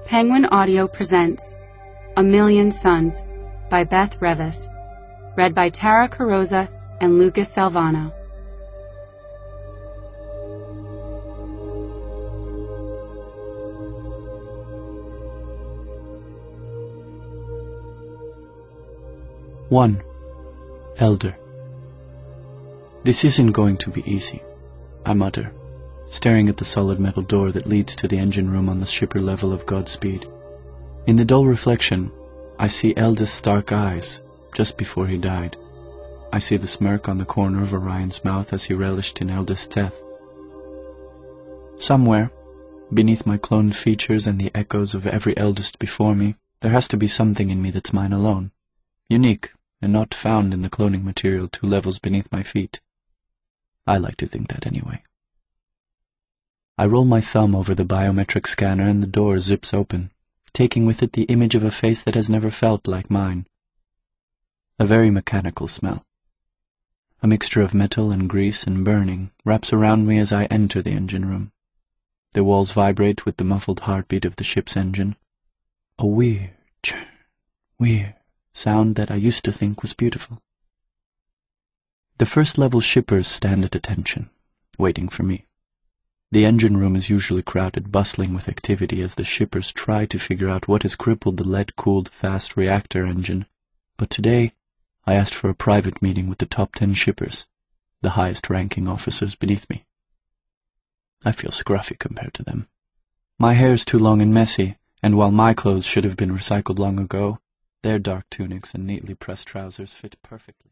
Penguin Audio presents A Million Suns by Beth Revis, read by Tara Carosa and Lucas Salvano. One, Elder. This isn't going to be easy, I mutter, staring at the solid metal door that leads to the engine room on the shipper level of Godspeed. In the dull reflection, I see Eldest's dark eyes, just before he died. I see the smirk on the corner of Orion's mouth as he relished in Eldest's death. Somewhere, beneath my cloned features and the echoes of every Eldest before me, there has to be something in me that's mine alone, unique and not found in the cloning material 2 levels beneath my feet. I like to think that anyway. I roll my thumb over the biometric scanner and the door zips open, taking with it the image of a face that has never felt like mine. A very mechanical smell. A mixture of metal and grease and burning wraps around me as I enter the engine room. The walls vibrate with the muffled heartbeat of the ship's engine. A weird sound that I used to think was beautiful. The first-level shippers stand at attention, waiting for me. The engine room is usually crowded, bustling with activity as the shippers try to figure out what has crippled the lead-cooled fast reactor engine. But today, I asked for a private meeting with the top 10 shippers, the highest-ranking officers beneath me. I feel scruffy compared to them. My hair's too long and messy, and while my clothes should have been recycled long ago, their dark tunics and neatly pressed trousers fit perfectly.